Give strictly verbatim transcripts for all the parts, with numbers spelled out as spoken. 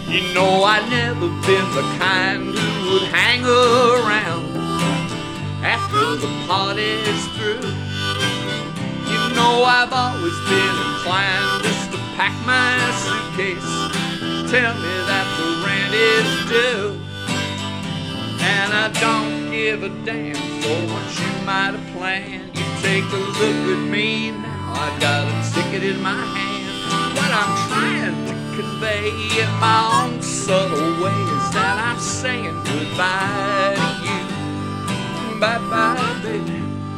You know I never been the kind who would hang around after the party's through. You know I've always been inclined just to pack my suitcase, tell me that the rent is due, and I don't give a damn for what you might have planned. You take a look at me now, I got a ticket in my hand. What I'm trying to convey in my own subtle way is that I'm saying goodbye to you. Bye-bye, baby.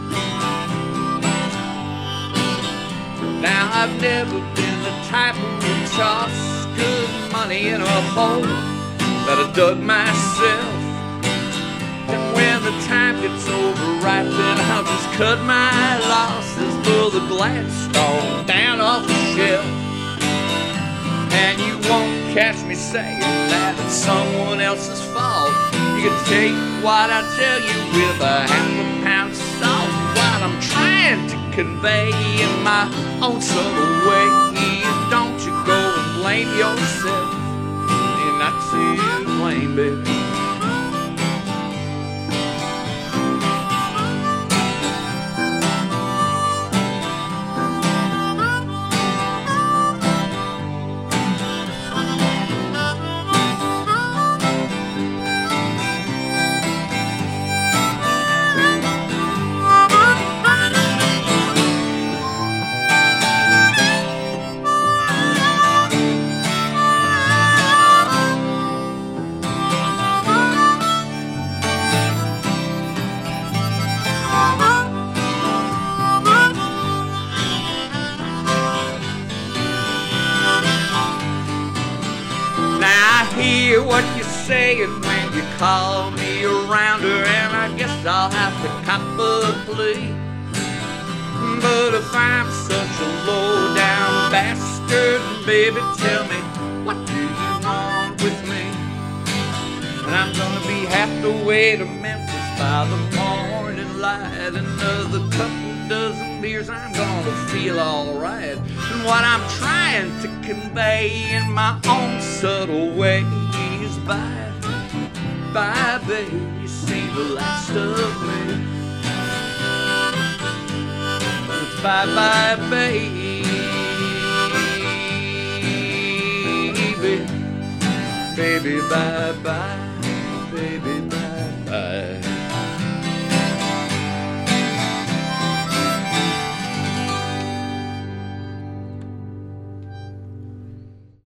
Now I've never been the type who would toss good money in a hole that I dug myself. And when the time gets over right, then I'll just cut my losses, pull the Gladstone down off the shelf. And you won't catch me saying that it's someone else's fault. You can take what I tell you with a half a pound of salt. What I'm trying to convey in my own subtle way is don't you go and blame yourself. You're not to blame, baby. Hear what you're saying when you call me around her, and I guess I'll have to cop a plea. But if I'm such a low-down bastard, baby, tell me, what do you want with me? And I'm gonna be half the way to Memphis by the morning light. Another couple dozen beers, I'm gonna feel alright. And what I'm trying to convey in my own subtle way is bye, bye, baby, you see the last of me. Bye, bye, baby, baby, bye, bye, baby, bye, bye.